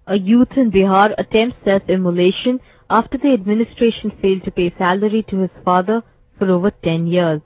A youth in Bihar attempts self-immolation after the administration failed to pay salary to his father for over 10 years.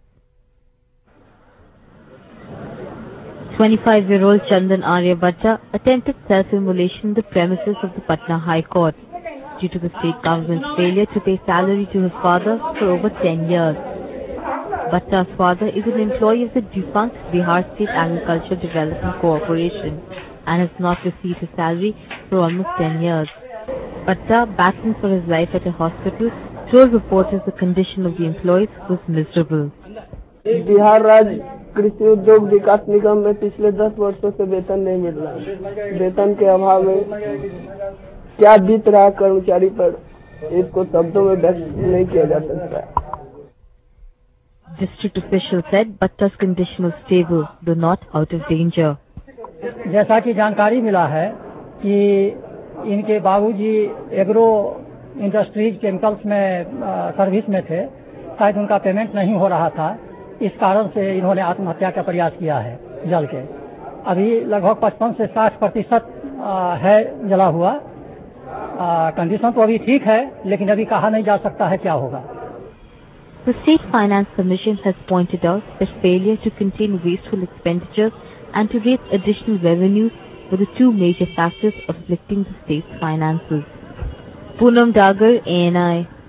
25-year-old Chandan Aryabhatta attempted self-immolation in the premises of the Patna High Court due to the state government's failure to pay salary to his father for over 10 years. Bhatta's father is an employee of the defunct Bihar State Agriculture Development Corporation and has not received a salary for almost 10 years. Bhatta, battling for his life at a hospital, told reporters the condition of the employees was miserable. Bihar राज्य कृषि उद्योग विकास निगम में पिछले 10 वर्षों से वेतन नहीं मिल रहा है। वेतन के अभाव में क्या बीत रहा है कर्मचारी पर, इसको शब्दों में व्यक्त नहीं किया जा सकता। District official said Bhatta's condition was stable, though not out of danger. जैसा कि जानकारी मिला है कि इनके बाबूजी एग्रो इंडस्ट्रीज केमिकल्स में सर्विस में थे, शायद उनका पेमेंट नहीं हो रहा था, इस कारण से इन्होंने आत्महत्या का प्रयास किया है जल के। अभी लगभग 55 से 60% है जला हुआ। कंडीशन तो अभी ठीक है, लेकिन अभी कहा नहीं जा सकता है क्या होगा। The State Finance Commission has pointed out that failure to contain wasteful expenditures and to raise additional revenues were the two major factors afflicting the state's finances. Poonam Dagar, ANI.